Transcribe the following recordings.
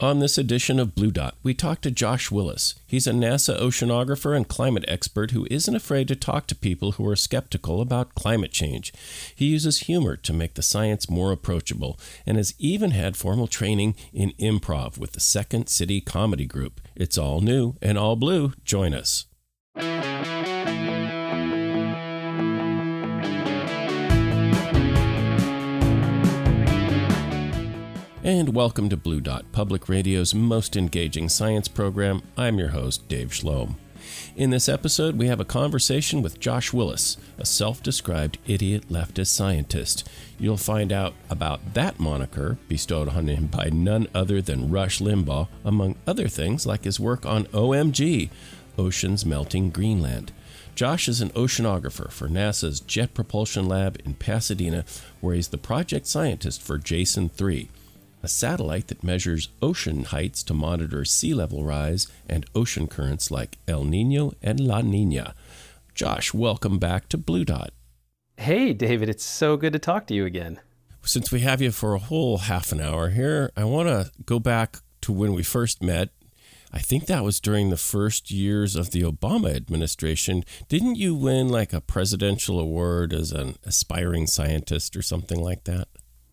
On this edition of Blue Dot, we talk to Josh Willis. He's a NASA oceanographer and climate expert who isn't afraid to talk to people who are skeptical about climate change. He uses humor to make the science more approachable and has even had formal training in improv with the Second City Comedy Group. It's all new and all blue. Join us. And welcome to Blue Dot, Public Radio's most engaging science program. I'm your host, Dave Schloem. In this episode, we have a conversation with Josh Willis, a self-described idiot leftist scientist. You'll find out about that moniker bestowed on him by none other than Rush Limbaugh, among other things like his work on OMG, Oceans Melting Greenland. Josh is an oceanographer for NASA's Jet Propulsion Lab in Pasadena, where he's the project scientist for Jason 3. A satellite that measures ocean heights to monitor sea level rise and ocean currents like El Nino and La Nina. Josh, welcome back to Blue Dot. Hey, David, it's so good to talk to you again. Since we have you for a whole half an hour here, I want to go back to when we first met. I think that was during the first years of the Obama administration. Didn't you win like a presidential award as an aspiring scientist or something like that?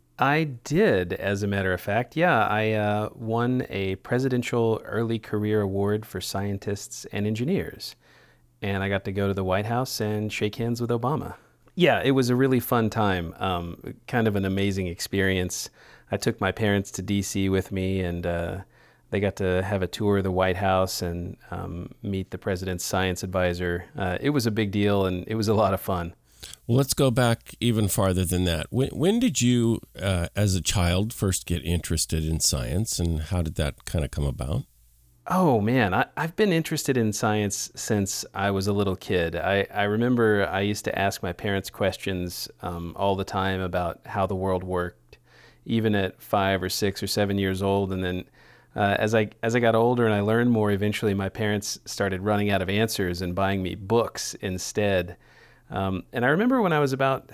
I did, as a matter of fact. Yeah, I won a Presidential Early Career Award for Scientists and Engineers. And I got to go to the White House and shake hands with Obama. Yeah, it was a really fun time, kind of an amazing experience. I took my parents to D.C. with me, and they got to have a tour of the White House and meet the president's science advisor. It was a big deal, and it was a lot of fun. Well, let's go back even farther than that. When did you, as a child, first get interested in science, and how did that kind of come about? Oh, man, I've been interested in science since I was a little kid. I remember I used to ask my parents questions all the time about how the world worked, even at 5 or 6 or 7 years old. And then as I got older and I learned more, eventually my parents started running out of answers and buying me books instead. And I remember when I was about,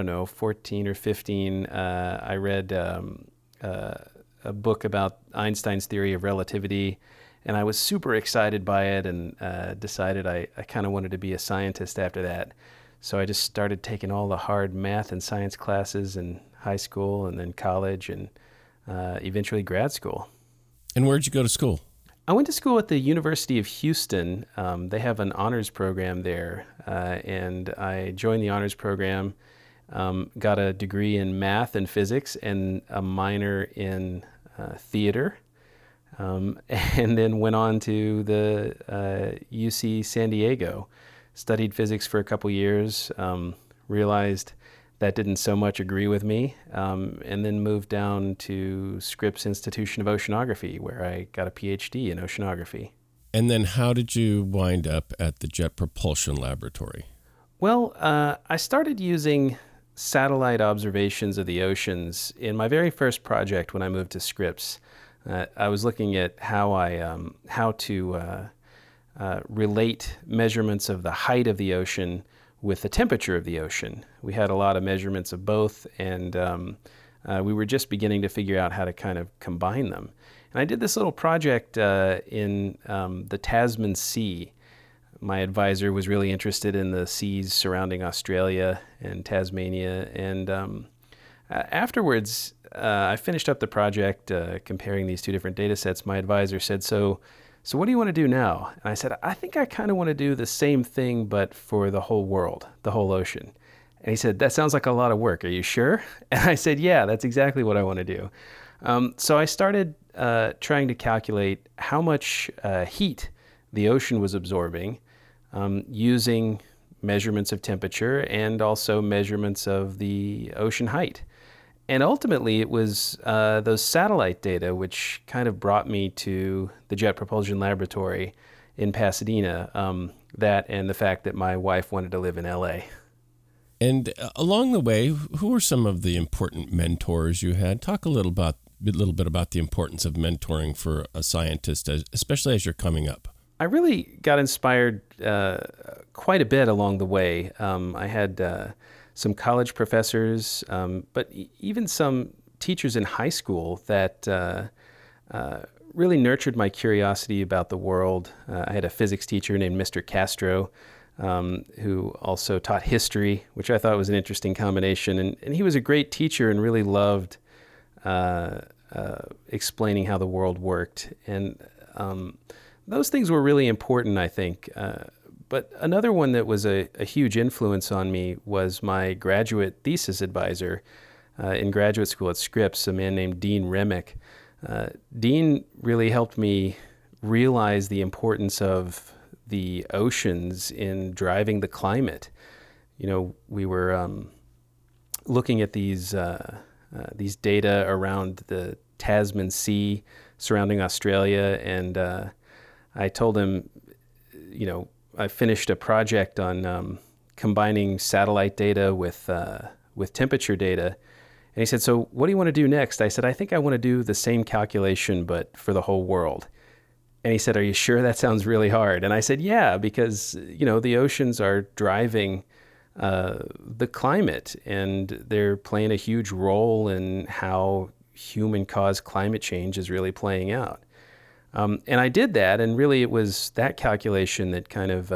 14 or 15, I read a book about Einstein's theory of relativity, and I was super excited by it and decided I kind of wanted to be a scientist after that. So I just started taking all the hard math and science classes in high school and then college and eventually grad school. And where'd you go to school? I went to school at the University of Houston. They have an honors program there, and I joined the honors program, got a degree in math and physics and a minor in theater, and then went on to the UC San Diego, studied physics for a couple years, realized that didn't so much agree with me, and then moved down to Scripps Institution of Oceanography, where I got a PhD in oceanography. And then how did you wind up at the Jet Propulsion Laboratory? Well, I started using satellite observations of the oceans in my very first project when I moved to Scripps. I was looking at how to relate measurements of the height of the ocean with the temperature of the ocean. We had a lot of measurements of both, and we were just beginning to figure out how to kind of combine them. And I did this little project in the Tasman Sea. My advisor was really interested in the seas surrounding Australia and Tasmania, and afterwards, I finished up the project comparing these two different data sets. My advisor said, So what do you want to do now? And I said, I think I kind of want to do the same thing, but for the whole world, the whole ocean. And he said, that sounds like a lot of work. Are you sure? And I said, yeah, that's exactly what I want to do. So I started trying to calculate how much heat the ocean was absorbing using measurements of temperature and also measurements of the ocean height. And ultimately, it was those satellite data which kind of brought me to the Jet Propulsion Laboratory in Pasadena, that and the fact that my wife wanted to live in L.A. And along the way, who were some of the important mentors you had? Talk a little bit about the importance of mentoring for a scientist, especially as you're coming up. I really got inspired quite a bit along the way. I had some college professors, but even some teachers in high school that really nurtured my curiosity about the world. I had a physics teacher named Mr. Castro, who also taught history, which I thought was an interesting combination. And he was a great teacher and really loved explaining how the world worked. And those things were really important, I think. But another one that was a huge influence on me was my graduate thesis advisor in graduate school at Scripps, a man named Dean Remick. Dean really helped me realize the importance of the oceans in driving the climate. We were looking at these data around the Tasman Sea surrounding Australia, and I told him, I finished a project on combining satellite data with temperature data. And he said, "So what do you want to do next?" I said, "I think I want to do the same calculation, but for the whole world." And he said, "Are you sure? That sounds really hard." And I said, "Yeah, because, the oceans are driving the climate, and they're playing a huge role in how human-caused climate change is really playing out." And I did that, and really it was that calculation that kind of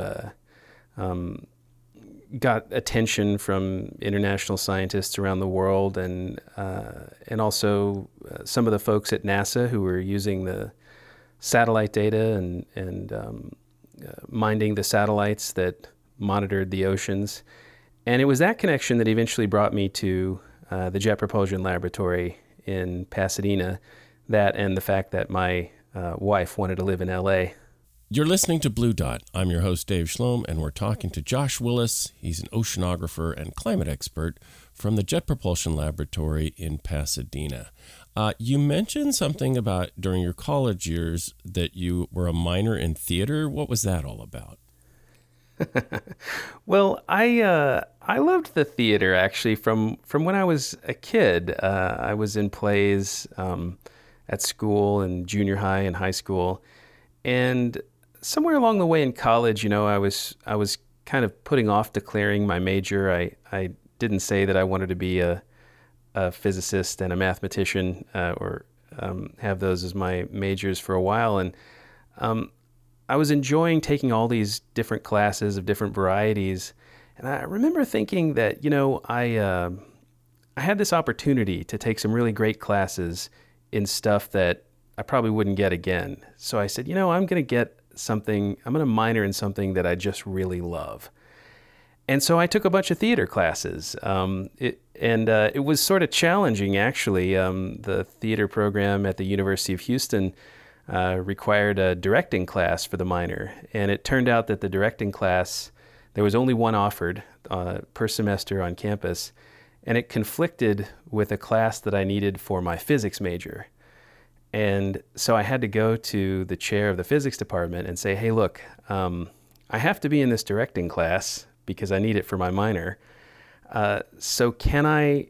got attention from international scientists around the world, and also some of the folks at NASA who were using the satellite data and minding the satellites that monitored the oceans. And it was that connection that eventually brought me to the Jet Propulsion Laboratory in Pasadena, that and the fact that my wife wanted to live in LA. You're listening to Blue Dot. I'm your host, Dave Schlom, and we're talking to Josh Willis. He's an oceanographer and climate expert from the Jet Propulsion Laboratory in Pasadena. You mentioned something about during your college years that you were a minor in theater. What was that all about? Well, I loved the theater actually from when I was a kid. I was in plays at school in junior high and high school, and somewhere along the way in college, I was kind of putting off declaring my major. I didn't say that I wanted to be a physicist and a mathematician or have those as my majors for a while, and I was enjoying taking all these different classes of different varieties. And I remember thinking that, I had this opportunity to take some really great classes in stuff that I probably wouldn't get again. So I said, I'm going to minor in something that I just really love. And so I took a bunch of theater classes. It was sort of challenging, actually. The theater program at the University of Houston required a directing class for the minor. And it turned out that the directing class, there was only one offered per semester on campus, and it conflicted with a class that I needed for my physics major. And so I had to go to the chair of the physics department and say, "Hey, look, I have to be in this directing class because I need it for my minor. So can I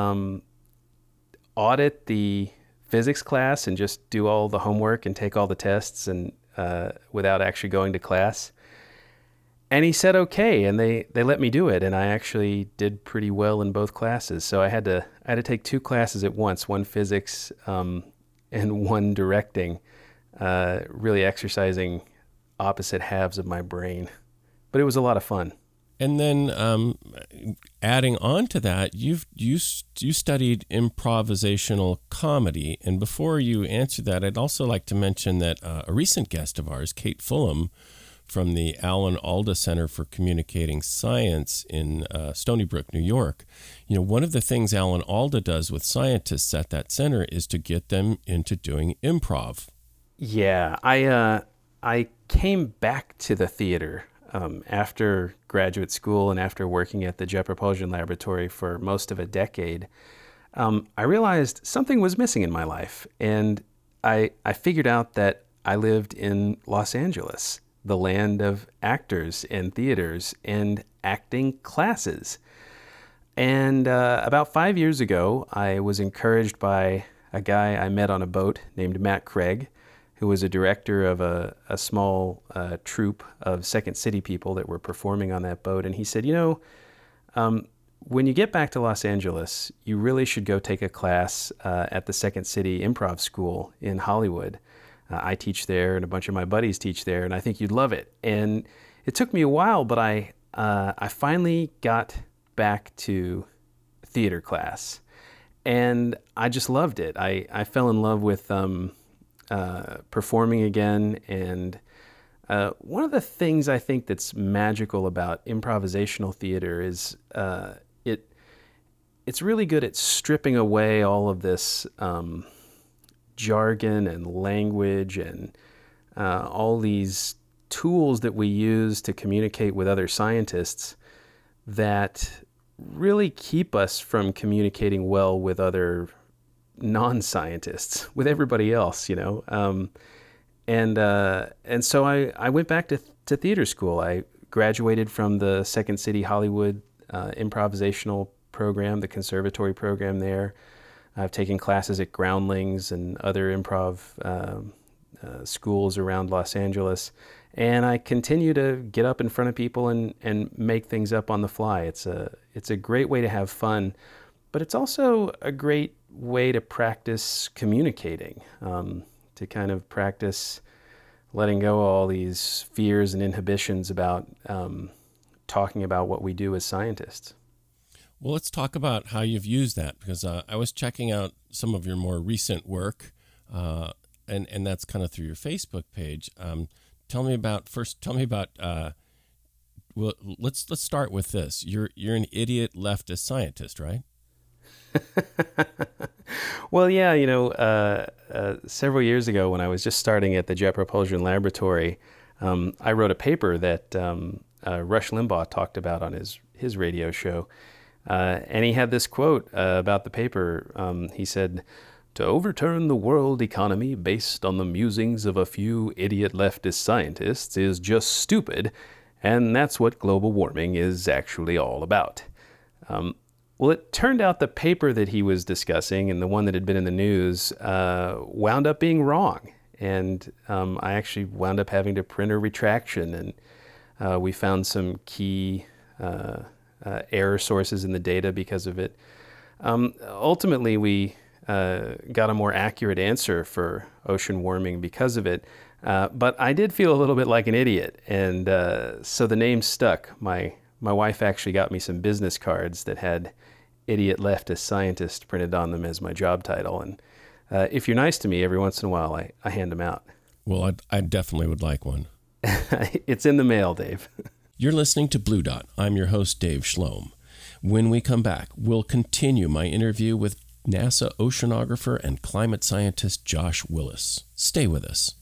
audit the physics class and just do all the homework and take all the tests and without actually going to class?" And he said, okay, and they let me do it, and I actually did pretty well in both classes. So I had to take two classes at once, one physics and one directing, really exercising opposite halves of my brain. But it was a lot of fun. And then adding on to that, you studied improvisational comedy. And before you answer that, I'd also like to mention that a recent guest of ours, Kate Fulham, from the Alan Alda Center for Communicating Science in Stony Brook, New York. One of the things Alan Alda does with scientists at that center is to get them into doing improv. Yeah, I came back to the theater after graduate school and after working at the Jet Propulsion Laboratory for most of a decade. I realized something was missing in my life, and I figured out that I lived in Los Angeles, the land of actors and theaters and acting classes. And about 5 years ago, I was encouraged by a guy I met on a boat named Matt Craig, who was a director of a small troupe of Second City people that were performing on that boat. And he said, when you get back to Los Angeles, you really should go take a class at the Second City Improv School in Hollywood. I teach there, and a bunch of my buddies teach there, and I think you'd love it. And it took me a while, but I finally got back to theater class, and I just loved it. I fell in love with performing again, and one of the things I think that's magical about improvisational theater is it's really good at stripping away all of this jargon and language and all these tools that we use to communicate with other scientists that really keep us from communicating well with other non-scientists, with everybody else, you know. And so I went back to theater school. I graduated from the Second City Hollywood improvisational program, the conservatory program there. I've taken classes at Groundlings and other improv schools around Los Angeles, and I continue to get up in front of people and make things up on the fly. It's a great way to have fun, but it's also a great way to practice communicating, to kind of practice letting go of all these fears and inhibitions about talking about what we do as scientists. Well, let's talk about how you've used that, because I was checking out some of your more recent work, and that's kind of through your Facebook page. Tell me about well, let's start with this. You're an idiot leftist scientist, right? Well, yeah, you know, several years ago when I was just starting at the Jet Propulsion Laboratory, I wrote a paper that Rush Limbaugh talked about on his radio show. And he had this quote about the paper. He said, "To overturn the world economy based on the musings of a few idiot leftist scientists is just stupid, and that's what global warming is actually all about." Well, it turned out the paper that he was discussing and the one that had been in the news wound up being wrong. And I actually wound up having to print a retraction, and we found some key error sources in the data because of it. Ultimately, we got a more accurate answer for ocean warming because of it. But I did feel a little bit like an idiot. And so the name stuck. My wife actually got me some business cards that had "idiot leftist scientist" printed on them as my job title. And if you're nice to me, every once in a while, I hand them out. Well, I definitely would like one. It's in the mail, Dave. You're listening to Blue Dot. I'm your host, Dave Schloem. When we come back, we'll continue my interview with NASA oceanographer and climate scientist Josh Willis. Stay with us.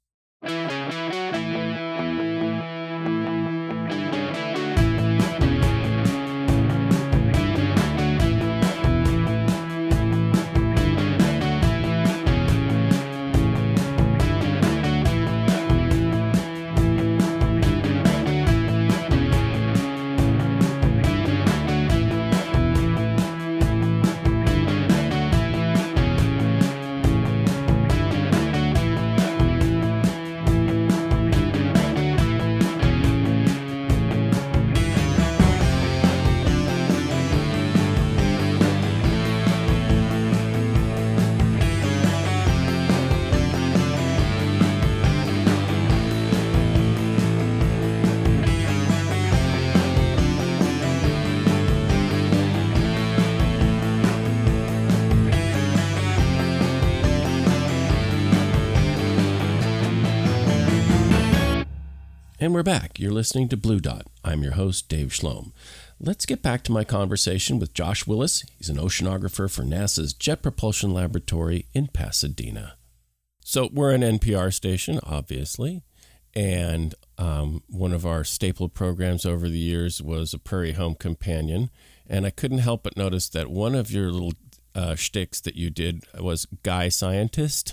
And we're back. You're listening to Blue Dot. I'm your host, Dave Schloem. Let's get back to my conversation with Josh Willis. He's an oceanographer for NASA's Jet Propulsion Laboratory in Pasadena. So we're an NPR station, obviously, and one of our staple programs over the years was a Prairie Home Companion, and I couldn't help but notice that one of your little shticks that you did was Guy Scientist.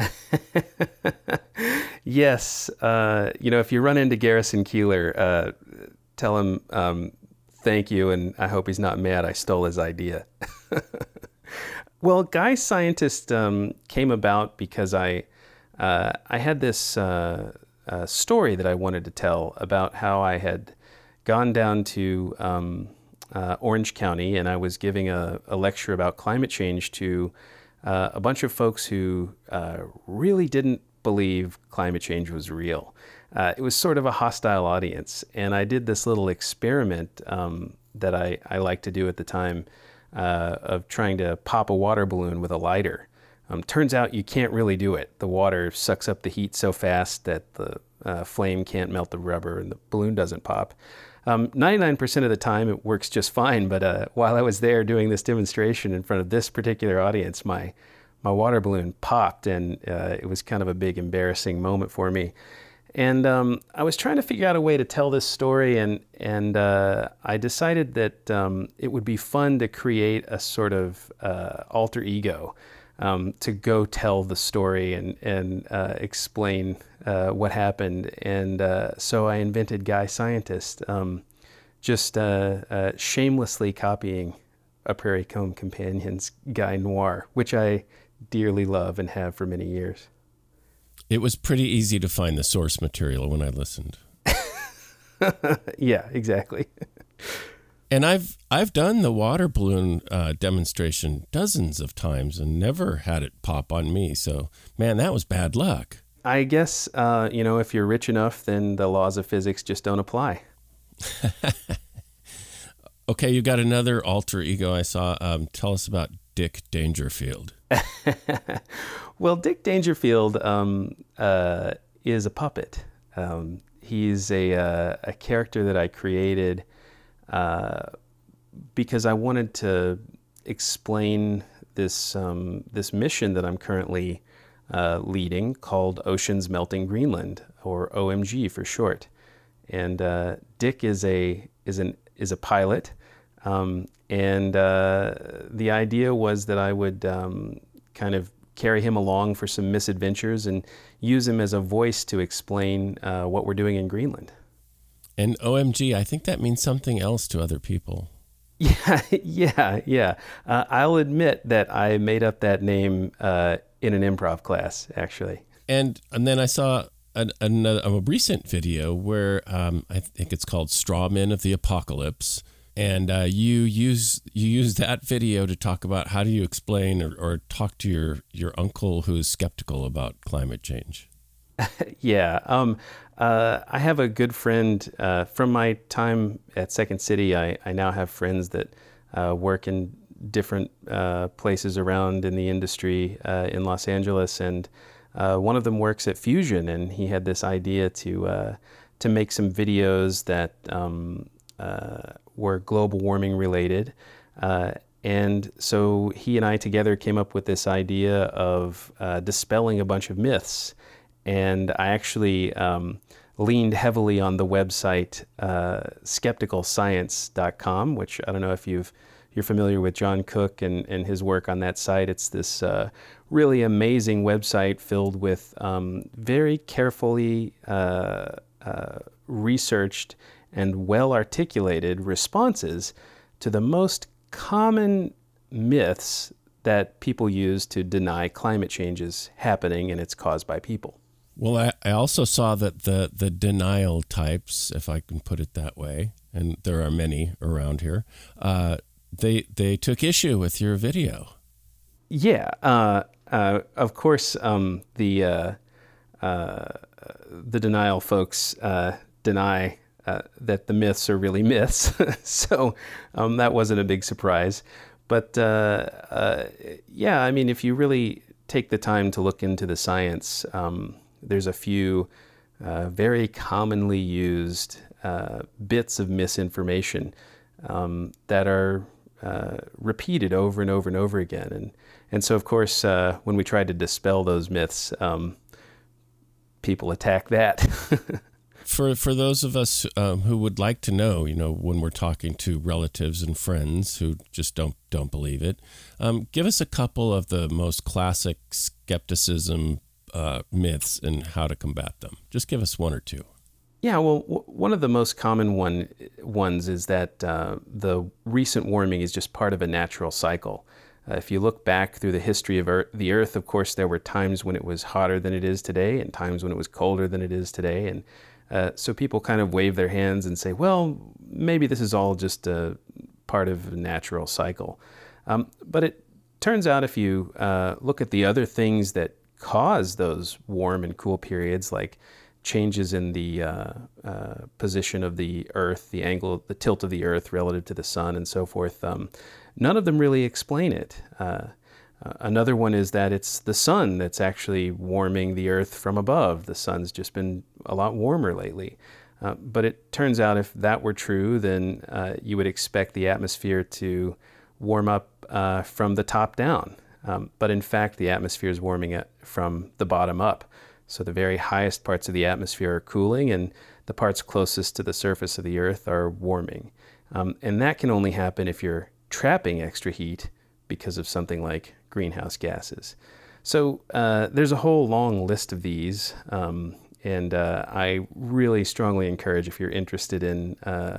Yes. If you run into Garrison Keillor, tell him thank you, and I hope he's not mad I stole his idea. Well, Guy Scientist came about because I had this story that I wanted to tell about how I had gone down to Orange County, and I was giving a lecture about climate change to a bunch of folks who really didn't believe climate change was real. It was sort of a hostile audience, and I did this little experiment that I liked to do at the time of trying to pop a water balloon with a lighter. Turns out you can't really do it. The water sucks up the heat so fast that the flame can't melt the rubber and the balloon doesn't pop. 99% of the time it works just fine, but while I was there doing this demonstration in front of this particular audience, my water balloon popped, and it was kind of a big embarrassing moment for me. And I was trying to figure out a way to tell this story, and I decided that it would be fun to create a sort of alter ego to go tell the story and explain what happened. And so I invented Guy Scientist, just shamelessly copying A Prairie Comb Companion's Guy Noir, which I dearly love and have for many years. It was pretty easy to find the source material when I listened. Yeah, exactly. And I've done the water balloon demonstration dozens of times and never had it pop on me. So, man, that was bad luck. I guess, if you're rich enough, then the laws of physics just don't apply. Okay, you got another alter ego I saw. Tell us about Dick Dangerfield. Well, Dick Dangerfield is a puppet. He's a character that I created because I wanted to explain this mission that I'm currently leading, called Oceans Melting Greenland, or OMG for short. And Dick is a pilot, and the idea was that I would kind of carry him along for some misadventures and use him as a voice to explain what we're doing in Greenland. And OMG, I think that means something else to other people. Yeah. I'll admit that I made up that name in an improv class, actually. And then I saw a recent video where I think it's called Straw Men of the Apocalypse. And you use that video to talk about how do you explain or talk to your uncle who's skeptical about climate change. Yeah. I have a good friend from my time at Second City. I now have friends that work in different places around in the industry in Los Angeles. And one of them works at Fusion, and he had this idea to make some videos that were global warming related. And so he and I together came up with this idea of dispelling a bunch of myths. And I actually leaned heavily on the website skepticalscience.com, which I don't know if you're familiar with John Cook and his work on that site. It's this really amazing website filled with very carefully researched and well-articulated responses to the most common myths that people use to deny climate change is happening and it's caused by people. Well, I also saw that the denial types, if I can put it that way, and there are many around here, they took issue with your video. Yeah, of course, the denial folks deny that the myths are really myths, so that wasn't a big surprise. But yeah, I mean, if you really take the time to look into the science, there's a few very commonly used bits of misinformation that are repeated over and over and over again. And so, of course, when we try to dispel those myths, people attack that. For those of us who would like to know, when we're talking to relatives and friends who just don't believe it, give us a couple of the most classic skepticism myths and how to combat them. Just give us one or two. Yeah, well, one of the most common ones is that the recent warming is just part of a natural cycle. If you look back through the history of the Earth, of course, there were times when it was hotter than it is today and times when it was colder than it is today. And so people kind of wave their hands and say, well, maybe this is all just a part of a natural cycle. But it turns out if you look at the other things that cause those warm and cool periods, like changes in the position of the Earth, the angle, the tilt of the Earth relative to the sun, and so forth. None of them really explain it. Another one is that it's the sun that's actually warming the Earth from above. The sun's just been a lot warmer lately. But it turns out if that were true, then you would expect the atmosphere to warm up from the top down. But in fact, the atmosphere is warming it from the bottom up. So the very highest parts of the atmosphere are cooling, and the parts closest to the surface of the Earth are warming. And that can only happen if you're trapping extra heat because of something like greenhouse gases. So there's a whole long list of these, and I really strongly encourage, if you're interested in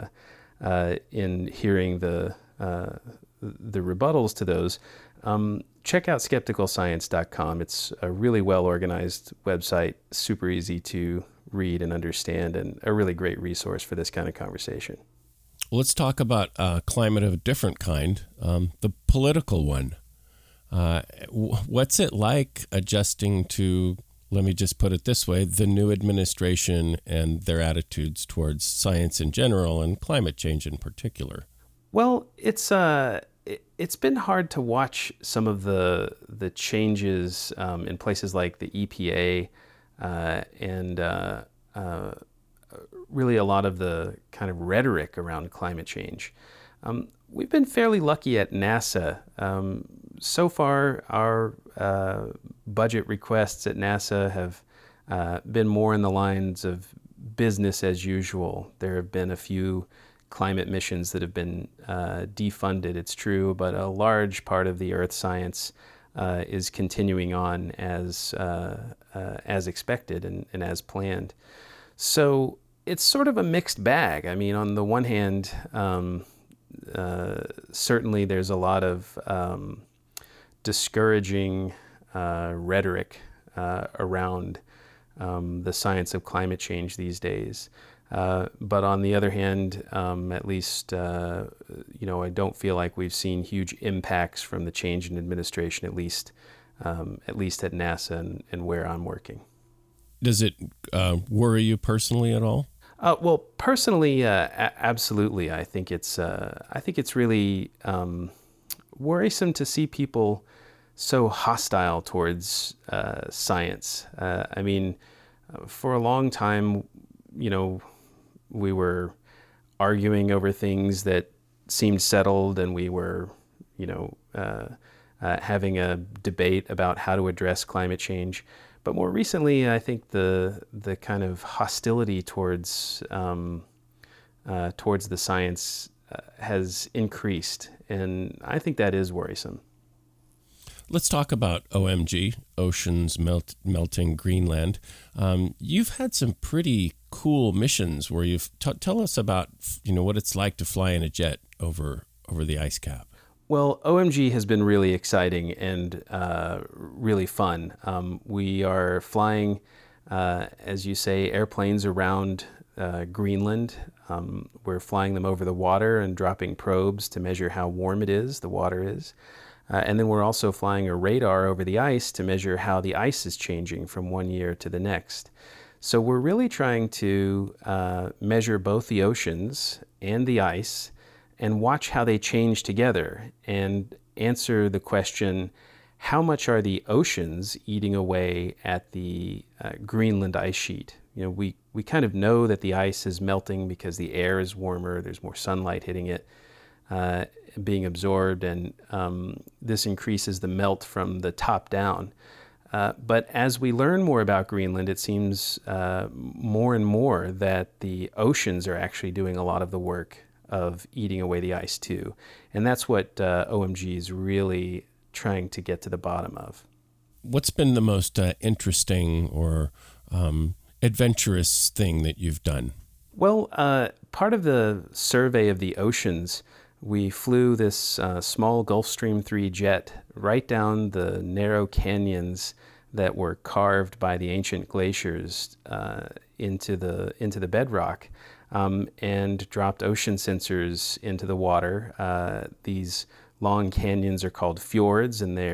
hearing the rebuttals to those, check out skepticalscience.com. It's a really well-organized website, super easy to read and understand, and a really great resource for this kind of conversation. Let's talk about climate of a different kind, the political one. What's it like adjusting to, let me just put it this way, the new administration and their attitudes towards science in general and climate change in particular? Well, it's been hard to watch some of the changes in places like the EPA and really a lot of the kind of rhetoric around climate change. We've been fairly lucky at NASA. So far, our budget requests at NASA have been more in the lines of business as usual. There have been a few climate missions that have been defunded, it's true, but a large part of the Earth science is continuing on as expected and as planned. So it's sort of a mixed bag. I mean, on the one hand, certainly there's a lot of discouraging rhetoric around the science of climate change these days. But on the other hand, at least, I don't feel like we've seen huge impacts from the change in administration, at least at NASA and where I'm working. Does it worry you personally at all? Well, personally, absolutely. I think it's really worrisome to see people so hostile towards science. I mean, for a long time, we were arguing over things that seemed settled, and we were, having a debate about how to address climate change. But more recently, I think the kind of hostility towards the science has increased, and I think that is worrisome. Let's talk about OMG, Oceans Melting Greenland. You've had some pretty cool missions where you've tell us about what it's like to fly in a jet over the ice cap. Well, OMG has been really exciting and really fun. We are flying, as you say, airplanes around Greenland. We're flying them over the water and dropping probes to measure how warm the water is. And then we're also flying a radar over the ice to measure how the ice is changing from one year to the next. So we're really trying to measure both the oceans and the ice and watch how they change together and answer the question, how much are the oceans eating away at the Greenland ice sheet? We kind of know that the ice is melting because the air is warmer, there's more sunlight hitting it, being absorbed, and this increases the melt from the top down. But as we learn more about Greenland, it seems more and more that the oceans are actually doing a lot of the work of eating away the ice too. And that's what OMG is really trying to get to the bottom of. What's been the most interesting or adventurous thing that you've done? Well, part of the survey of the oceans, we flew this small Gulfstream 3 jet right down the narrow canyons that were carved by the ancient glaciers into the bedrock, and dropped ocean sensors into the water. These long canyons are called fjords, and they're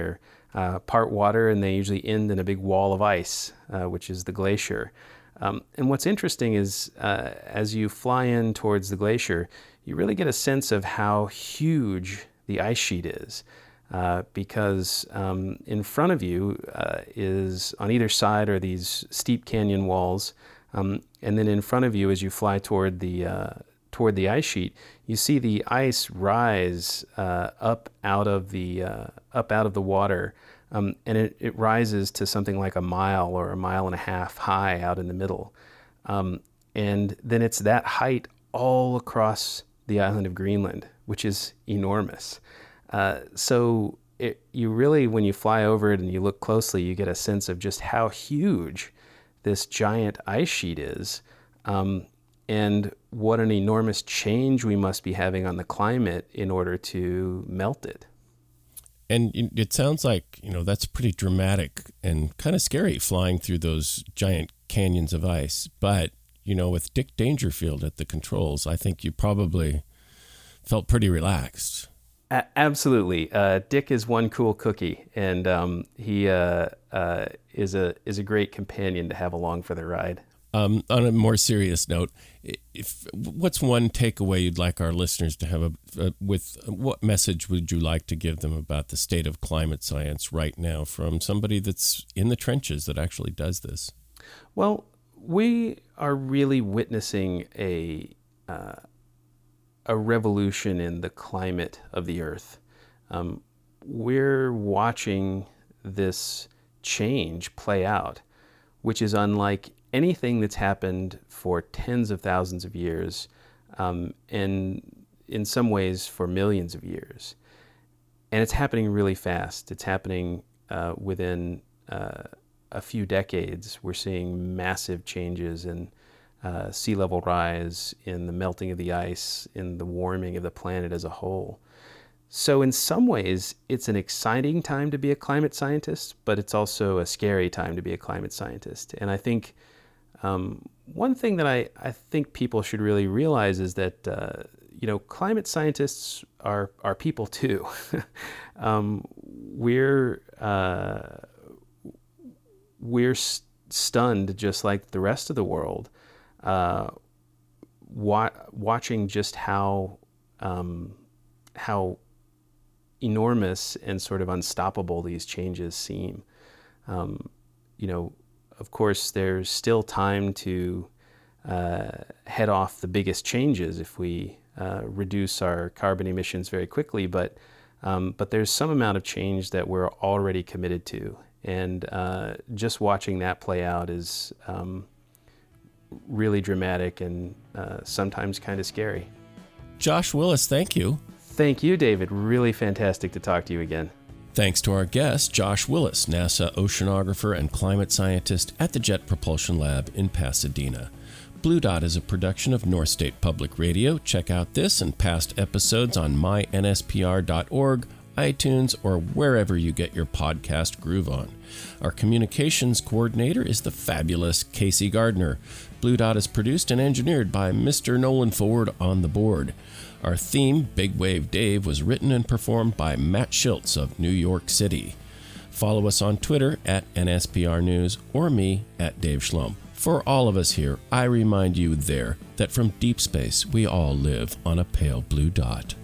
part water, and they usually end in a big wall of ice, which is the glacier. And what's interesting is as you fly in towards the glacier, you really get a sense of how huge the ice sheet is. Because in front of you is, on either side, are these steep canyon walls, and then in front of you, as you fly toward the ice sheet, you see the ice rise up out of the water, and it rises to something like a mile or a mile and a half high out in the middle, and then it's that height all across the island of Greenland, which is enormous. So you really, when you fly over it and you look closely, you get a sense of just how huge this giant ice sheet is, and what an enormous change we must be having on the climate in order to melt it. And it sounds like, that's pretty dramatic and kind of scary, flying through those giant canyons of ice. But, with Dick Dangerfield at the controls, I think you probably felt pretty relaxed. Absolutely. Dick is one cool cookie, and he is a great companion to have along for the ride. On a more serious note, what's one takeaway you'd like our listeners to have what message would you like to give them about the state of climate science right now from somebody that's in the trenches that actually does this? Well, we are really witnessing a revolution in the climate of the Earth. We're watching this change play out, which is unlike anything that's happened for tens of thousands of years, and in some ways for millions of years. And it's happening really fast. It's happening within a few decades. We're seeing massive changes in sea level rise, in the melting of the ice, in the warming of the planet as a whole. So in some ways, it's an exciting time to be a climate scientist, but it's also a scary time to be a climate scientist. And I think one thing that I think people should really realize is that climate scientists are people too. We're stunned just like the rest of the world, watching just how enormous and sort of unstoppable these changes seem. Of course, there's still time to head off the biggest changes if we reduce our carbon emissions very quickly, but there's some amount of change that we're already committed to. And just watching that play out is really dramatic and sometimes kind of scary. Josh Willis, thank you. Thank you, David. Really fantastic to talk to you again. Thanks to our guest, Josh Willis, NASA oceanographer and climate scientist at the Jet Propulsion Lab in Pasadena. Blue Dot is a production of North State Public Radio. Check out this and past episodes on mynspr.org, iTunes, or wherever you get your podcast groove on. Our communications coordinator is the fabulous Casey Gardner. Blue Dot is produced and engineered by Mr. Nolan Ford on the board. Our theme, Big Wave Dave, was written and performed by Matt Schiltz of New York City. Follow us on Twitter at NSPR News or me at Dave Schlom. For all of us here, I remind you there that from deep space we all live on a pale blue dot.